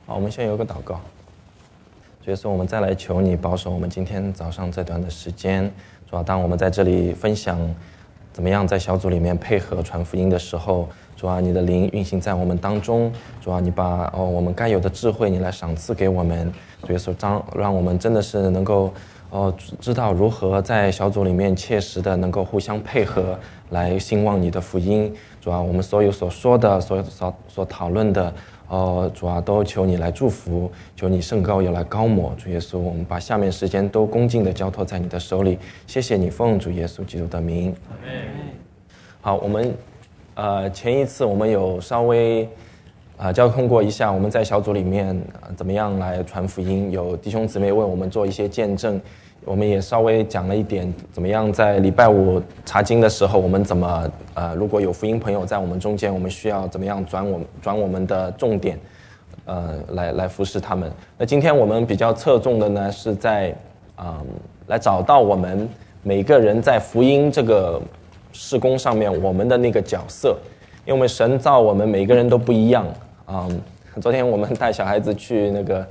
好，我们先有个祷告。主耶稣，我们再来求你保守我们今天早上这段的时间。主啊，当我们在这里分享怎么样在小组里面配合传福音的时候，主啊，你的灵运行在我们当中。主啊，你把我们该有的智慧你来赏赐给我们。主耶稣，让我们真的是能够知道如何在小组里面切实的能够互相配合来兴旺你的福音。主啊，我们所有所说的所讨论的主啊，都求你来祝福，求你圣膏也来膏抹。主耶稣，我们把下面时间都恭敬的交托在你的手里。谢谢你，奉主耶稣基督的名。好，我们前一次我们有稍微交通过一下我们在小组里面怎么样来传福音，有弟兄姊妹为我们做一些见证，我们也稍微讲了一点怎么样在礼拜五查经的时候我们怎么如果有福音朋友在我们中间，我们需要怎么样转我们的重点来服侍他们。那今天我们比较侧重的呢是在来找到我们每个人在福音这个事工上面我们的那个角色，因为我们神造我们每个人都不一样。昨天我们带小孩子去那个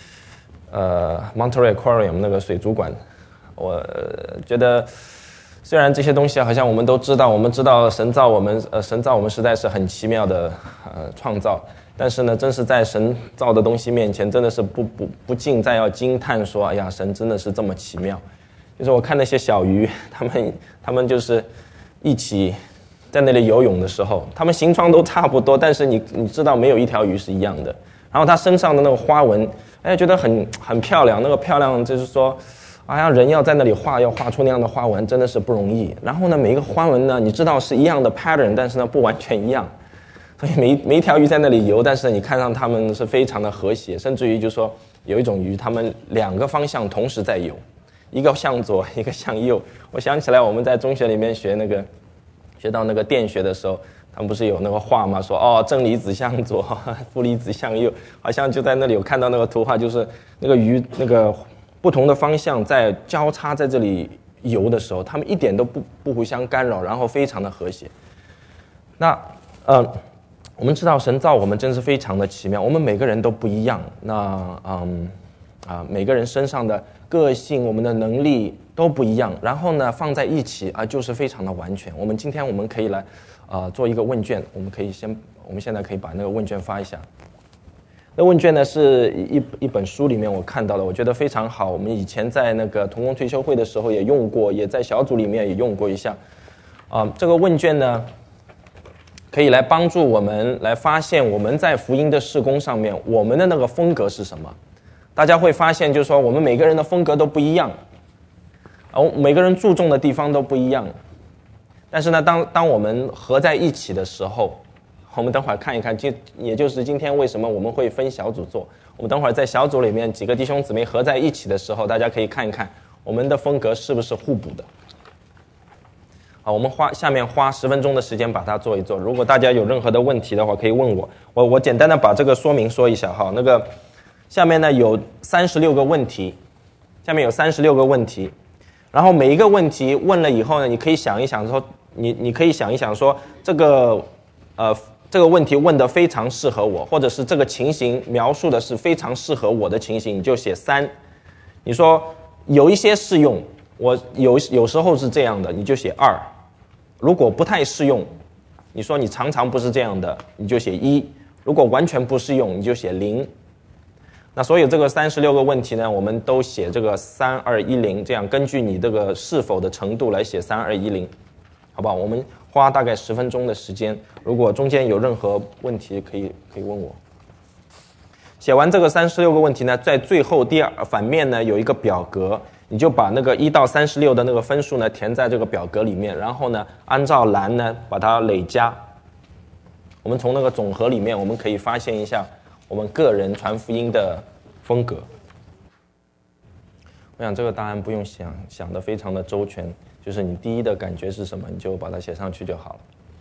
Monterey Aquarium 那个水族馆，我觉得虽然这些东西好像我们都知道，我们知道神造我们实在是很奇妙的创造，但是呢，真是在神造的东西面前，真的是不禁再要惊叹说，哎呀，神真的是这么奇妙。就是我看那些小鱼，他们就是一起在那里游泳的时候，他们形状都差不多，但是你知道没有一条鱼是一样的。然后它身上的那个花纹，觉得很漂亮，那个漂亮就是说，好像人要在那里要画出那样的花纹，真的是不容易。然后呢，每一个花纹呢，你知道是一样的 pattern， 但是呢不完全一样。所以每一条鱼在那里游，但是你看上它们是非常的和谐，甚至于就是说有一种鱼，它们两个方向同时在游，一个向左，一个向右。我想起来我们在中学里面学到那个电学的时候，他们不是有那个画吗？说正离子向左，负离子向右，好像就在那里有看到那个图画，就是那个鱼那个不同的方向在交叉在这里游的时候，他们一点都不互相干扰，然后非常的和谐。那我们知道神造我们真是非常的奇妙，我们每个人都不一样。那每个人身上的个性，我们的能力都不一样，然后呢放在一起就是非常的完全。今天我们可以来做一个问卷，我们现在可以把那个问卷发一下。那问卷呢是一本书里面我看到的，我觉得非常好。我们以前在那个同工退休会的时候也用过，也在小组里面也用过一下。这个问卷呢可以来帮助我们来发现我们在福音的事工上面我们的那个风格是什么。大家会发现就是说我们每个人的风格都不一样，每个人注重的地方都不一样。但是呢当我们合在一起的时候，我们等会儿看一看，也就是今天为什么我们会分小组做。我们等会儿在小组里面几个弟兄姊妹合在一起的时候，大家可以看一看我们的风格是不是互补的。我们下面花10分钟的时间把它做一做。如果大家有任何的问题的话可以问我简单的把这个说明说一下哈。那个下面呢有36个问题，然后每一个问题问了以后呢，你可以想一想说，你可以想一想说这个问题问得非常适合我，或者是这个情形描述的是非常适合我的情形，你就写3。你说有一些适用，我有时候是这样的，你就写2。如果不太适用，你说你常常不是这样的，你就写1。如果完全不适用，你就写0。那所有这个36个问题呢，我们都写这个3210，这样根据你这个是否的程度来写3210，好不好？我们花大概10分钟的时间，如果中间有任何问题可以问我。写完这个36个问题呢，在最后反面呢有一个表格，你就把那个1到36的那个分数呢填在这个表格里面，然后呢按照栏呢把它累加。我们从那个总和里面我们可以发现一下我们个人传福音的风格。我想这个答案不用想得非常的周全，就是你第一的感觉是什么，你就把它写上去就好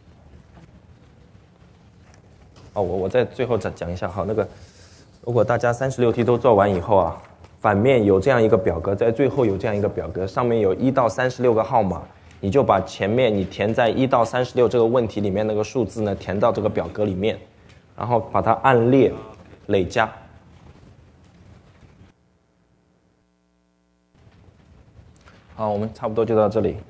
了。我在最后再讲一下哈，那个如果大家36题都做完以后反面有这样一个表格，在最后有这样一个表格，上面有1到36个号码，你就把前面你填在1到36这个问题里面那个数字呢填到这个表格里面，然后把它按列累加。 好，我们差不多就到这里。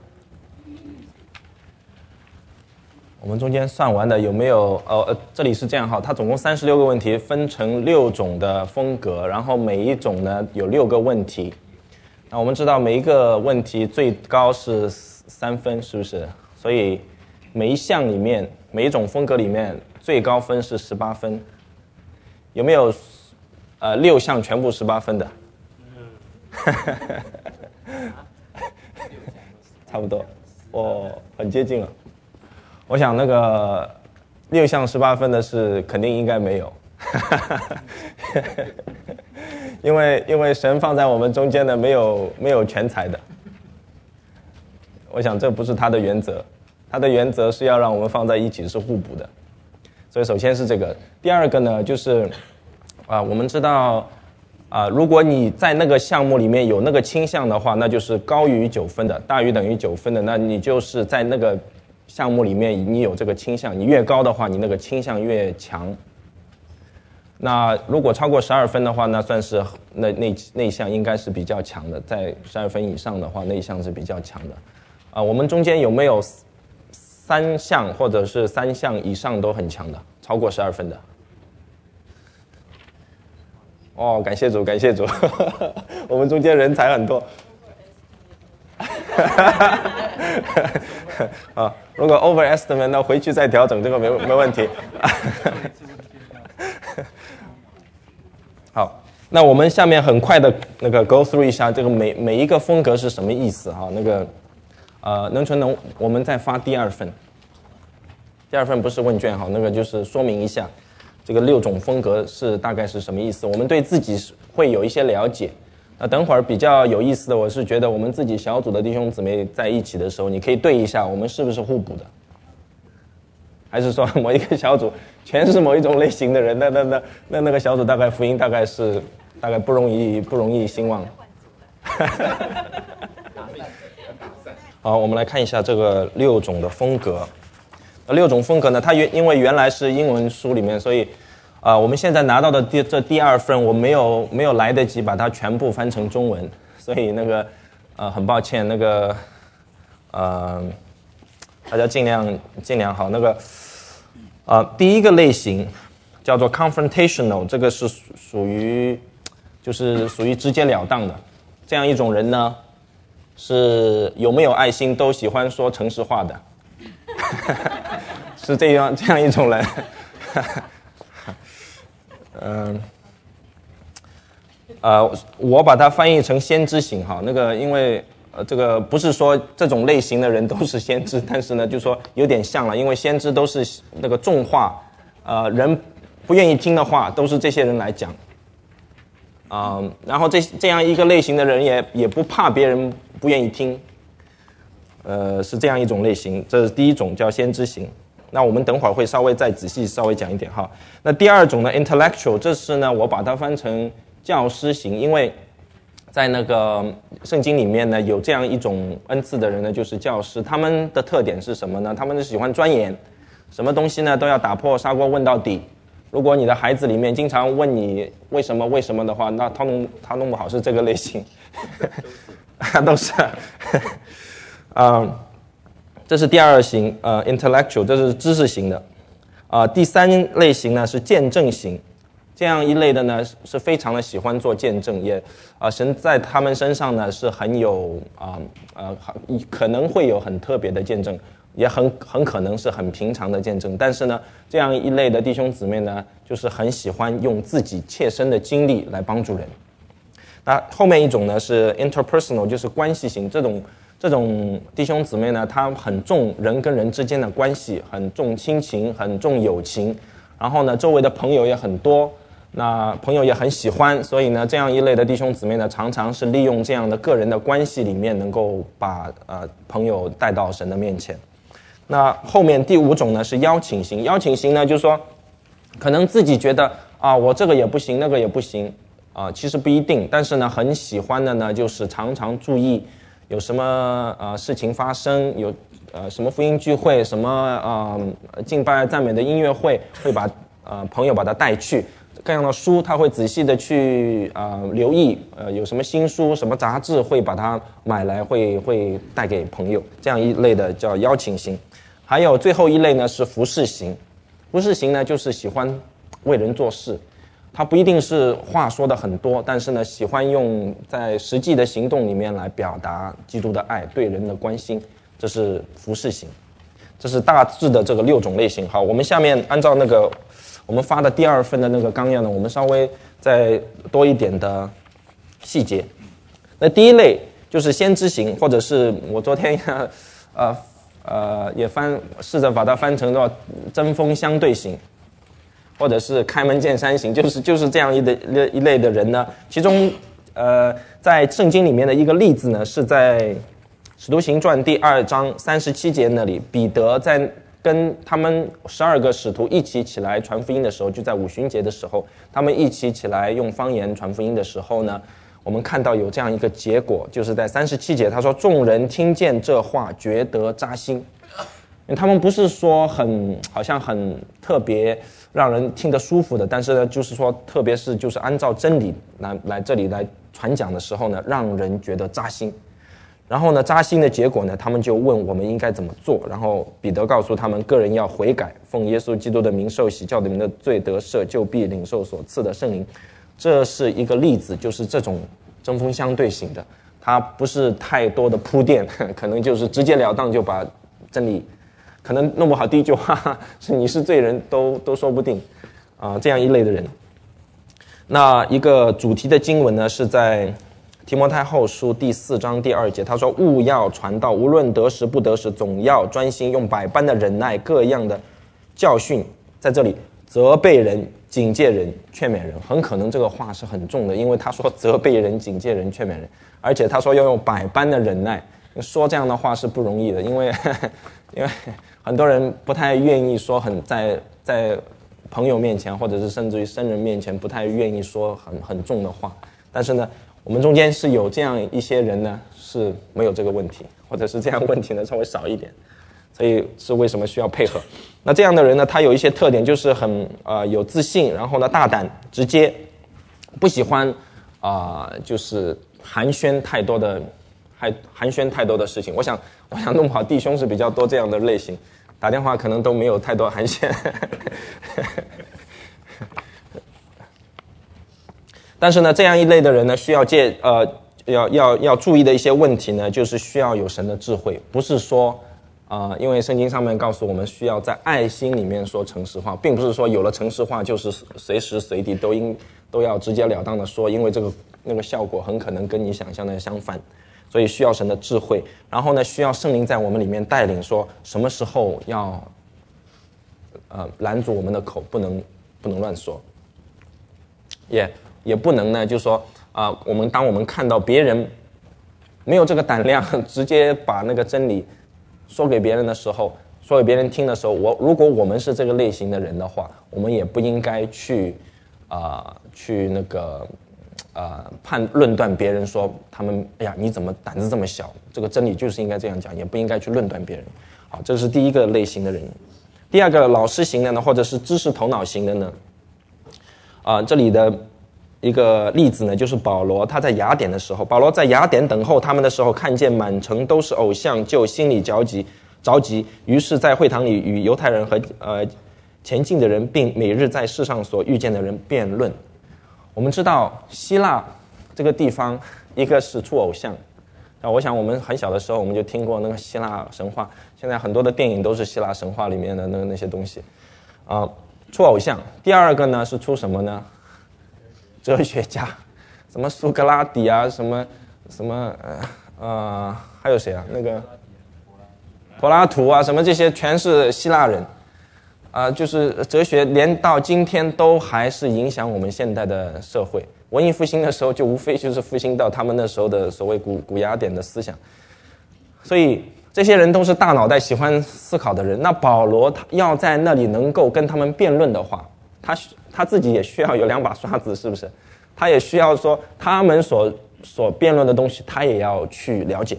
我们中间算完的有没有？这里是这样哈，它总共36个问题，分成6种的风格，然后每一种呢有6个问题。那我们知道每一个问题最高是3分，是不是？所以每一项里面，每一种风格里面最高分是18分。有没有6项全部18分的？差不多，很接近了。我想那个6项18分的是肯定应该没有，因为神放在我们中间的没有全才的。我想这不是他的原则，他的原则是要让我们放在一起是互补的。所以首先是这个，第二个呢就是我们知道如果你在那个项目里面有那个倾向的话，那就是高于9分的，大于等于9分的，那你就是在那个项目里面你有这个倾向，你越高的话你那个倾向越强。那如果超过12分的话，那算是那一项应该是比较强的，在12分以上的话那一项是比较强的。我们中间有没有3项或者是3项以上都很强的，超过12分的？感谢主，感谢主，我们中间人才很多。如果 overestimate 那回去再调整，这个没问题。好，那我们下面很快的那个 go through 一下这个每一个风格是什么意思哈。那个能存能，我们再发第2份。第2份不是问卷哈，那个就是说明一下这个6种风格是大概是什么意思，我们对自己会有一些了解。那等会儿比较有意思的，我是觉得我们自己小组的弟兄姊妹在一起的时候，你可以对一下我们是不是互补的，还是说某一个小组全是某一种类型的人，那个小组大概福音大概不容易兴旺。好，我们来看一下这个6种的风格。6种风格呢，它因为原来是英文书里面，所以我们现在拿到的这第2份我没有来得及把它全部翻成中文，所以那个很抱歉，那个大家尽量好。那个第一个类型叫做 confrontational， 这个是属于直截了当的。这样一种人呢，是有没有爱心都喜欢说诚实话的。是这样一种人。我把它翻译成先知型哈，那个因为这个不是说这种类型的人都是先知，但是呢就说有点像了，因为先知都是那个重话，人不愿意听的话都是这些人来讲。然后这样一个类型的人也不怕别人不愿意听。是这样一种类型，这是第一种叫先知型。那我们等会儿会稍微再仔细稍微讲一点哈。那第2种呢 intellectual， 这是呢我把它翻成教师型，因为在那个圣经里面呢有这样一种恩赐的人呢，就是教师。他们的特点是什么呢？他们是喜欢钻研，什么东西呢都要打破砂锅问到底。如果你的孩子里面经常问你为什么的话，那他弄不好是这个类型。都是。这是第2型intellectual， 这是知识型的。第3类型呢是见证型，这样一类的呢是非常的喜欢做见证，也神在他们身上呢是很有可能会有很特别的见证，也很可能是很平常的见证。但是呢这样一类的弟兄姊妹呢就是很喜欢用自己切身的经历来帮助人。那后面一种呢是 interpersonal， 就是关系型。这种弟兄姊妹呢，他很重人跟人之间的关系，很重亲情，很重友情，然后呢周围的朋友也很多，那朋友也很喜欢，所以呢这样一类的弟兄姊妹呢常常是利用这样的个人的关系里面能够把朋友带到神的面前。那后面第5种呢是邀请型。邀请型呢就是说可能自己觉得我这个也不行那个也不行其实不一定，但是呢很喜欢的呢就是常常注意有什么事情发生，有什么福音聚会，什么敬拜赞美的音乐会，会把朋友把他带去， 各样的书，他会仔细的去留意有什么新书、什么杂志，会把它买来，会带给朋友。这样一类的叫邀请型。还有最后一类呢是服侍型。服侍型呢就是喜欢为人做事，他不一定是话说的很多，但是呢喜欢用在实际的行动里面来表达基督的爱，对人的关心，这是服侍型。这是大致的这个6种类型。好，我们下面按照那个我们发的第2份的那个纲要呢，我们稍微再多一点的细节。那第一类就是先知型，或者是我昨天也试着把它翻成叫针锋相对型，或者是开门见山型，就是这样一类的人呢。其中在圣经里面的一个例子呢，是在使徒行传第2章37节那里，彼得在跟他们12个使徒一起来传福音的时候，就在五旬节的时候，他们一起来用方言传福音的时候呢，我们看到有这样一个结果，就是在37节他说，众人听见这话觉得扎心。因为他们不是说好像很特别让人听得舒服的，但是呢就是说特别是就是按照真理来这里来传讲的时候呢，让人觉得扎心。然后呢，扎心的结果呢，他们就问我们应该怎么做。然后彼得告诉他们，个人要悔改，奉耶稣基督的名受洗，叫你们的罪得赦，就必领受所赐的圣灵。这是一个例子，就是这种针锋相对型的，它不是太多的铺垫，可能就是直截了当就把真理，可能弄不好第一句话是你是罪人都说不定这样一类的人。那一个主题的经文呢，是在提摩太后书第4章第2节，他说，务要传道，无论得时不得时，总要专心，用百般的忍耐，各样的教训，在这里责备人、警戒人、劝勉人。很可能这个话是很重的，因为他说责备人、警戒人、劝勉人，而且他说要用百般的忍耐。说这样的话是不容易的，因为很多人不太愿意说在朋友面前，或者是甚至于生人面前，不太愿意说很重的话。但是呢，我们中间是有这样一些人呢，是没有这个问题，或者是这样问题呢稍微少一点，所以是为什么需要配合。那这样的人呢，他有一些特点，就是很有自信，然后呢大胆直接，不喜欢就是寒暄太多的事情。我想弄不好弟兄是比较多这样的类型，打电话可能都没有太多寒暄但是呢，这样一类的人呢，需要要注意的一些问题呢，就是需要有神的智慧，不是说因为圣经上面告诉我们需要在爱心里面说诚实话，并不是说有了诚实话就是随时随地都要直截了当的说，因为那个效果很可能跟你想象的相反，所以需要神的智慧。然后呢，需要圣灵在我们里面带领，说什么时候要拦住我们的口，不能乱说，也不能呢，就是说当我们看到别人没有这个胆量直接把那个真理说给别人的时候，说给别人听的时候，如果我们是这个类型的人的话，我们也不应该去那个论断别人，说他们哎呀你怎么胆子这么小，这个真理就是应该这样讲，也不应该去论断别人。好，这是第一个类型的人。第二个老师型的呢，或者是知识头脑型的呢，这里的一个例子呢，就是保罗他在雅典的时候，保罗在雅典等候他们的时候，看见满城都是偶像，就心里着急，于是在会堂里与犹太人和前进的人，并每日在世上所遇见的人辩论。我们知道希腊这个地方，一个是出偶像，我想我们很小的时候我们就听过那个希腊神话，现在很多的电影都是希腊神话里面的那些东西出偶像。第二个呢是出什么呢？哲学家，什么苏格拉底啊，什么还有谁啊？那个柏拉图啊，什么这些全是希腊人就是哲学连到今天都还是影响我们现代的社会。文艺复兴的时候就无非就是复兴到他们那时候的所谓古雅典的思想，所以这些人都是大脑袋喜欢思考的人。那保罗他要在那里能够跟他们辩论的话，他自己也需要有2把刷子，是不是？他也需要说他们所辩论的东西他也要去了解。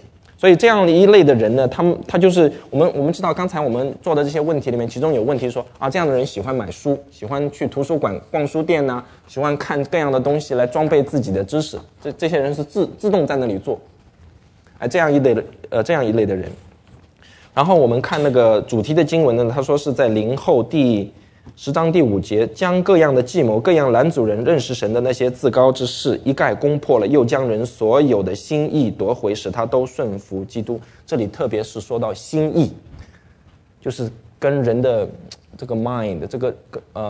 所以这样一类的人呢，他就是我们知道刚才我们做的这些问题里面，其中有问题说啊，这样的人喜欢买书，喜欢去图书馆逛书店呐，喜欢看各样的东西来装备自己的知识，这些人是自动在那里做，这样一类的人。然后我们看那个主题的经文呢，他说是在林后第10章第5节，将各样的计谋、各样拦阻人认识神的那些自高之事一概攻破了，又将人所有的心意夺回，使他都顺服基督。这里特别是说到心意，就是跟人的这个 mind 这个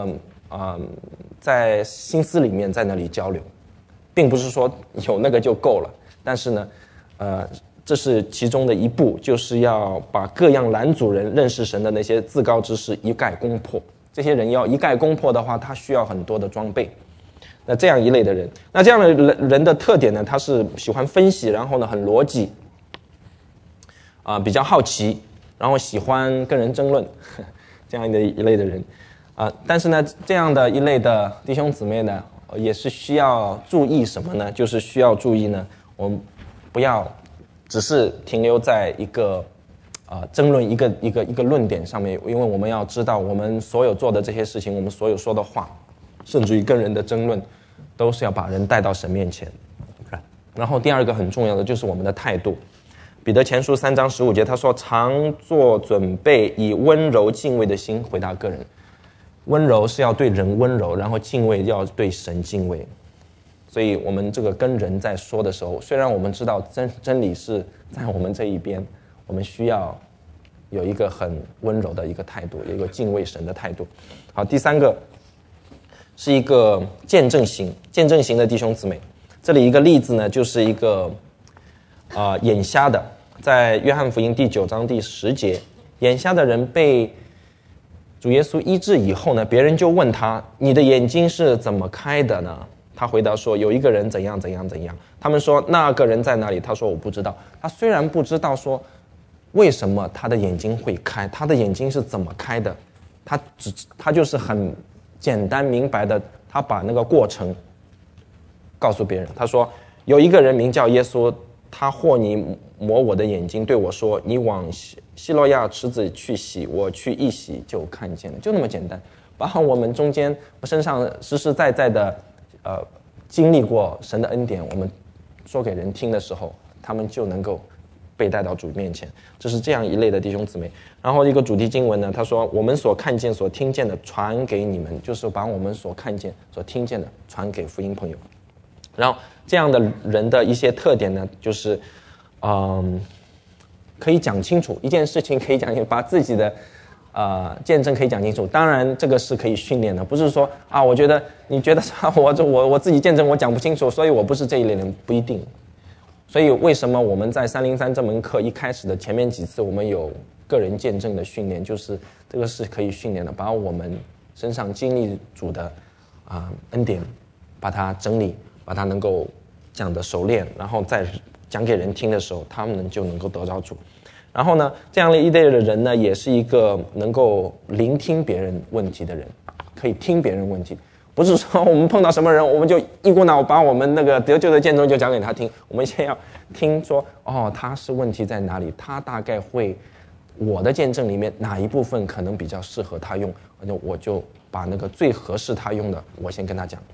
在心思里面在那里交流，并不是说有那个就够了，但是呢这是其中的一步，就是要把各样拦阻人认识神的那些自高之事一概攻破。这些人要一概攻破的话，他需要很多的装备。那这样一类的人，那这样的人的特点呢，他是喜欢分析，然后呢很逻辑，比较好奇，然后喜欢跟人争论，这样的一类的人但是呢，这样的一类的弟兄姊妹呢，也是需要注意什么呢？就是需要注意呢，我们不要只是停留在一个争论一个论点上面，因为我们要知道，我们所有做的这些事情，我们所有说的话，甚至于跟人的争论，都是要把人带到神面前。然后第二个很重要的就是我们的态度。彼得前书3章15节，他说：“常做准备，以温柔敬畏的心回答个人。”温柔是要对人温柔，然后敬畏要对神敬畏。所以我们这个跟人在说的时候，虽然我们知道真理是在我们这一边，我们需要有一个很温柔的一个态度，有一个敬畏神的态度。好，第三个是一个见证型的弟兄姊妹。这里一个例子呢，就是一个眼瞎的，在约翰福音第9章第10节，眼瞎的人被主耶稣医治以后呢，别人就问他：“你的眼睛是怎么开的呢？”他回答说：“有一个人怎样怎样怎样。”他们说：“那个人在哪里？”他说：“我不知道。”他虽然不知道说为什么他的眼睛会开，他的眼睛是怎么开的，他就是很简单明白的，他把那个过程告诉别人。他说：“有一个人名叫耶稣，他和你抹我的眼睛，对我说：你往希罗亚池子去洗，我去一洗就看见了。”就那么简单，把我们中间身上实实在在的经历过神的恩典，我们说给人听的时候，他们就能够被带到主面前。这是这样一类的弟兄姊妹。然后一个主题经文呢，他说：“我们所看见所听见的传给你们”，就是把我们所看见所听见的传给福音朋友。然后这样的人的一些特点呢，就是可以讲清楚一件事情，可以讲清楚，把自己的见证可以讲清楚。当然这个是可以训练的，不是说我觉得你觉得我自己见证我讲不清楚，所以我不是这一类人，不一定。所以为什么我们在303这门课一开始的前面几次我们有个人见证的训练，就是这个是可以训练的，把我们身上经历主的恩典把它整理，把它能够讲的熟练，然后再讲给人听的时候，他们就能够得着主。然后呢，这样一类的人呢，也是一个能够聆听别人问题的人，可以听别人问题，不是说我们碰到什么人，我们就一股脑把我们那个得救的见证就讲给他听。我们先要听说，他是问题在哪里，他大概会我的见证里面哪一部分可能比较适合他用，我就把那个最合适他用的，我先跟他讲。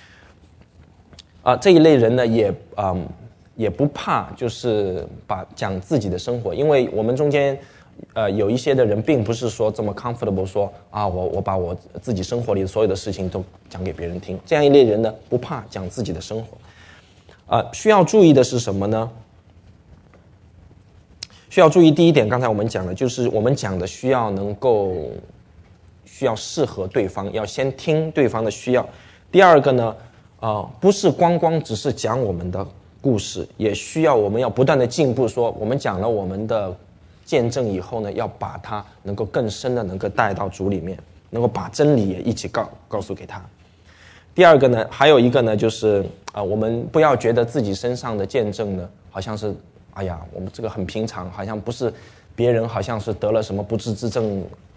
这一类人呢，也不怕就是讲自己的生活，因为我们中间有一些的人并不是说这么 comfortable 说我把我自己生活里所有的事情都讲给别人听。这样一类人呢，不怕讲自己的生活。需要注意的是什么呢？需要注意第一点，刚才我们讲的就是我们讲的需要适合对方，要先听对方的需要。第二个呢，不是光只是讲我们的故事，也需要我们要不断的进步，说我们讲了我们的见证以后呢，要把它能够更深的能够带到主里面，能够把真理也一起告诉给他。第二个呢，还有一个呢，就是我们不要觉得自己身上的见证呢，好像是我们这个很平常，好像不是别人好像是得了什么不治之症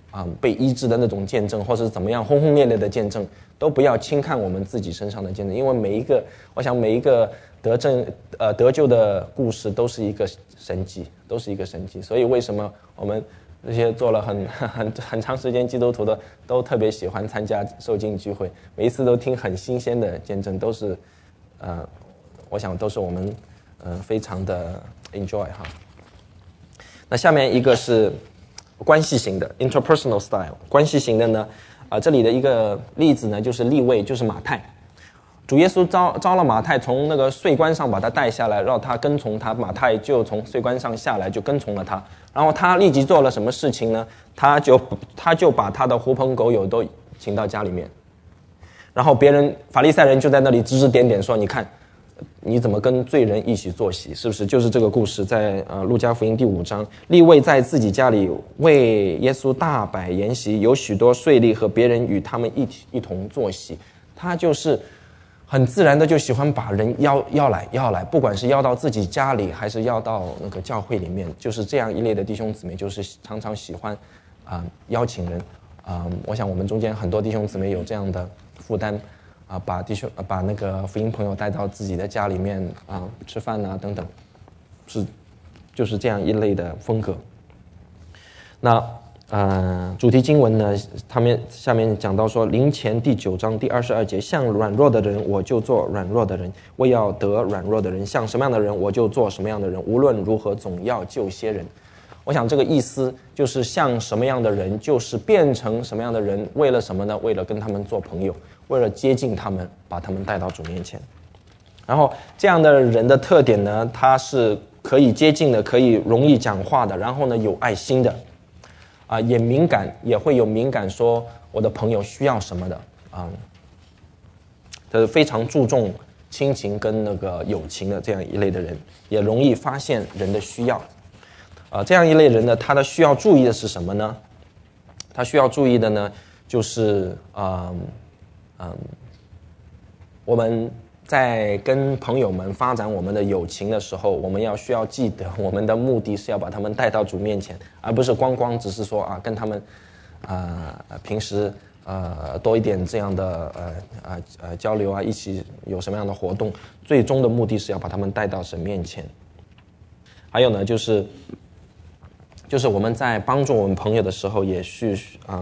被医治的那种见证，或是怎么样轰轰烈烈的见证，都不要轻看我们自己身上的见证，因为我想每一个得救的故事都是一个神迹，所以为什么我们这些做了很长时间基督徒的都特别喜欢参加受浸聚会，每一次都听很新鲜的见证，都是我想都是我们非常的 enjoy 哈。那下面一个是关系型的 interpersonal style， 关系型的呢，这里的一个例子呢就是利未，就是马太。主耶稣招了马太从那个税关上把他带下来，让他跟从他，马太就从税关上下来就跟从了他。然后他立即做了什么事情呢？他就把他的狐朋狗友都请到家里面，然后法利赛人就在那里指指点点说：“你看，你怎么跟罪人一起坐席？是不是？”就是这个故事在路加福音第5章，利未在自己家里为耶稣大摆筵席，有许多税吏和别人与他们一同坐席。他就是很自然的就喜欢把人邀来，不管是邀到自己家里，还是邀到那个教会里面，就是这样一类的弟兄姊妹，就是常常喜欢邀请人我想我们中间很多弟兄姊妹有这样的负担把那个福音朋友带到自己的家里面吃饭等等，就是这样一类的风格。那主题经文呢，他们下面讲到说，林前第9章第22节，像软弱的人我就做软弱的人，为要得软弱的人，像什么样的人我就做什么样的人，无论如何总要救些人。我想这个意思就是像什么样的人就是变成什么样的人，为了什么呢？为了跟他们做朋友，为了接近他们，把他们带到主面前。然后这样的人的特点呢，他是可以接近的，可以容易讲话的，然后呢有爱心的也敏感，也会有敏感说我的朋友需要什么的他非常注重亲情跟那个友情的这样一类的人，也容易发现人的需要这样一类人呢，他的需要注意的是什么呢？他需要注意的呢，就是我们在跟朋友们发展我们的友情的时候，我们需要记得，我们的目的是要把他们带到主面前，而不是光只是说跟他们平时多一点这样的交流一起有什么样的活动，最终的目的是要把他们带到神面前。还有呢，就是我们在帮助我们朋友的时候，也是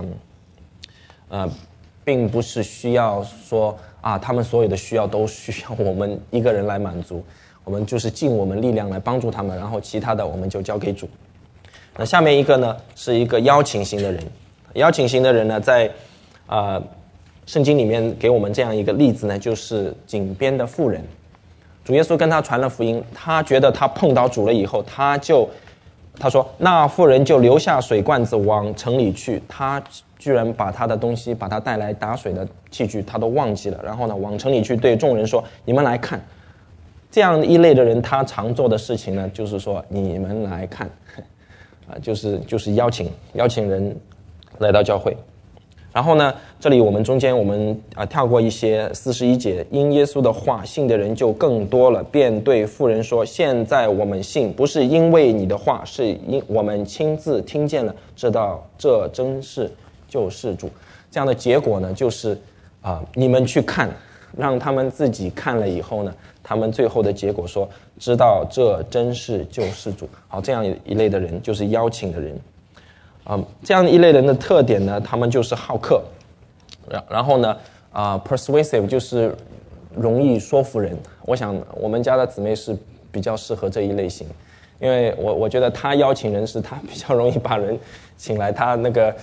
并不是需要说他们所有的需要都需要我们一个人来满足，我们就是尽我们力量来帮助他们，然后其他的我们就交给主。那下面一个呢，是一个邀请型的人。邀请型的人呢，在圣经里面给我们这样一个例子呢，就是井边的妇人。主耶稣跟他传了福音，他觉得他碰到主了以后，他说那妇人就留下水罐子往城里去，他居然把他的东西，把他带来打水的器具他都忘记了，然后呢往城里去对众人说，你们来看。这样一类的人，他常做的事情呢，就是说你们来看就是邀请人来到教会。然后呢，这里我们中间跳过一些41节，因耶稣的话信的人就更多了，便对妇人说，现在我们信，不是因为你的话，是因我们亲自听见了，知道这真是救世主。这样的结果呢，就是你们去看，让他们自己看了以后呢，他们最后的结果说，知道这真是救世主。好，这样一类的人就是邀请的人。这样一类人的特点呢，他们就是好客，然后呢persuasive 就是容易说服人。我想我们家的姊妹是比较适合这一类型，因为我觉得他邀请人是他比较容易把人请来，他那个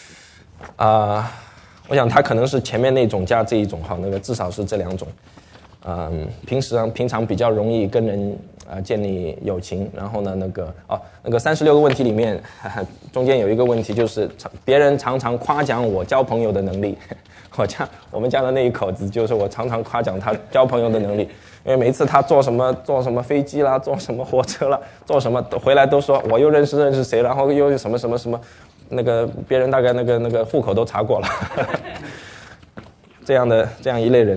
我想他可能是前面那种加这一种那个至少是这两种。平常比较容易跟人建立友情。然后呢那个36个问题里面中间有一个问题，就是别人常常夸奖我交朋友的能力。我们家的那一口子就是我常常夸奖他交朋友的能力，因为每一次他坐什么飞机啦，坐什么火车啦，坐什么回来都说我又认识谁，然后又什么那个别人大概那个户口都查过了这样一类人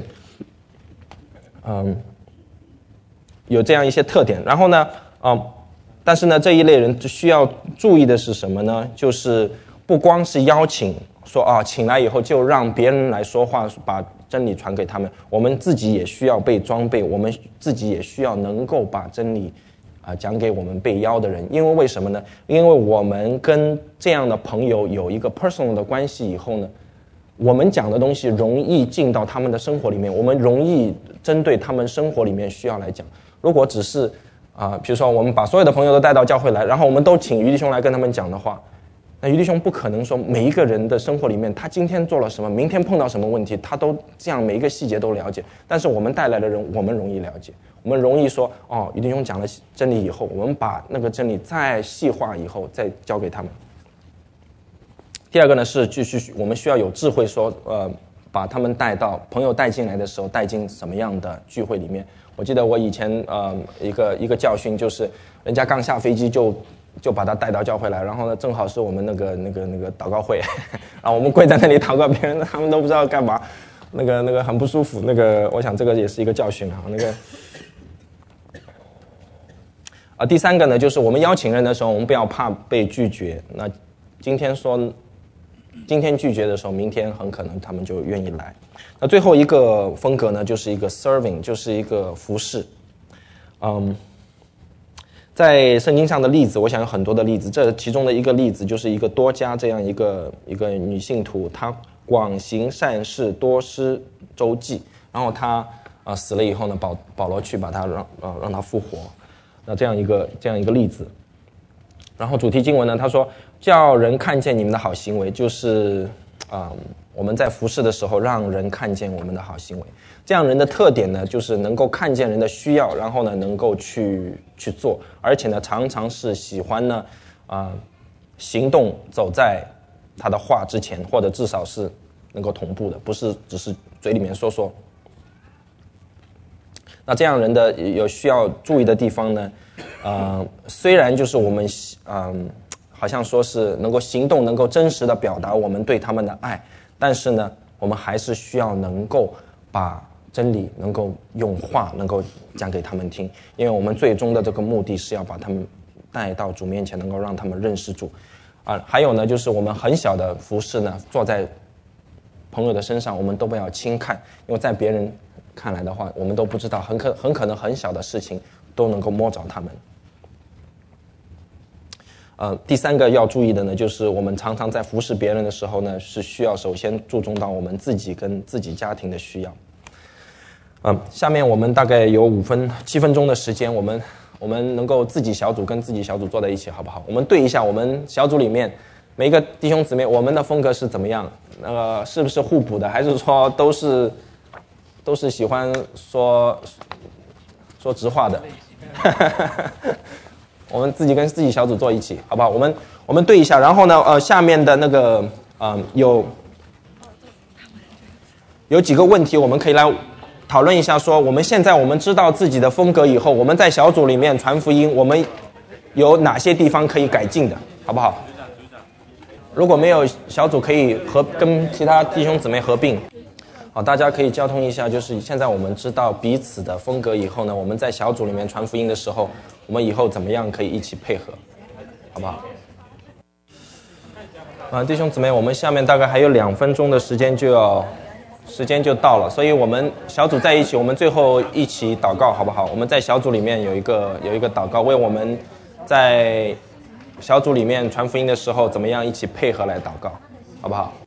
有这样一些特点。然后呢但是呢这一类人需要注意的是什么呢？就是不光是邀请说请来以后就让别人来说话，把真理传给他们，我们自己也需要被装备，我们自己也需要能够把真理讲给我们被邀的人。因为为什么呢？因为我们跟这样的朋友有一个 personal 的关系以后呢，我们讲的东西容易进到他们的生活里面，我们容易针对他们生活里面需要来讲。如果只是比如说我们把所有的朋友都带到教会来，然后我们都请于弟兄来跟他们讲的话，那于弟兄不可能说每一个人的生活里面他今天做了什么，明天碰到什么问题，他都这样每一个细节都了解。但是我们带来的人，我们容易了解，我们容易说于弟兄讲了真理以后，我们把那个真理再细化以后再交给他们。第二个呢是继续我们需要有智慧说把他们带到朋友带进来的时候带进什么样的聚会里面。我记得我以前一个教训就是人家刚下飞机就把他带到教会来，然后呢正好是我们那个祷告会，然后我们跪在那里祷告，别人他们都不知道干嘛，那个很不舒服，我想这个也是一个教训第三个呢就是我们邀请人的时候，我们不要怕被拒绝。那今天拒绝的时候，明天很可能他们就愿意来。那最后一个风格呢，就是一个 serving， 就是一个服侍。在圣经上的例子，我想有很多的例子。这其中的一个例子就是一个多加这样一个女信徒，她广行善事，多施周济，然后她死了以后呢，保罗去把她让她复活。那这样一个例子。然后主题经文呢，他说叫人看见你们的好行为，就是我们在服事的时候让人看见我们的好行为。这样人的特点呢，就是能够看见人的需要，然后呢能够去做，而且呢常常是喜欢呢行动走在他的话之前，或者至少是能够同步的，不是只是嘴里面说说。那这样人的有需要注意的地方呢，虽然就是我们好像说是能够行动，能够真实的表达我们对他们的爱，但是呢我们还是需要能够把真理能够用话能够讲给他们听，因为我们最终的这个目的是要把他们带到主面前，能够让他们认识主。还有呢就是我们很小的服事呢，坐在朋友的身上，我们都不要轻看，因为在别人看来的话，我们都不知道，很可能很小的事情都能够摸着他们。第三个要注意的呢，就是我们常常在服侍别人的时候呢，是需要首先注重到我们自己跟自己家庭的需要。下面我们大概有7分钟的时间，我们能够自己小组跟自己小组坐在一起，好不好？我们对一下我们小组里面每一个弟兄姊妹，我们的风格是怎么样？是不是互补的，还是说都是喜欢说直话的？我们自己跟自己小组坐一起，好不好？我们对一下，然后呢，下面的那个有几个问题，我们可以来讨论一下。说我们现在我们知道自己的风格以后，我们在小组里面传福音，我们有哪些地方可以改进的，好不好？如果没有小组可以跟其他弟兄姊妹合并。好，大家可以交通一下，就是现在我们知道彼此的风格以后呢，我们在小组里面传福音的时候，我们以后怎么样可以一起配合，好不好？弟兄姊妹，我们下面大概还有2分钟的时间就到了，所以我们小组在一起，我们最后一起祷告，好不好？我们在小组里面有一个祷告，为我们在小组里面传福音的时候怎么样一起配合来祷告，好不好？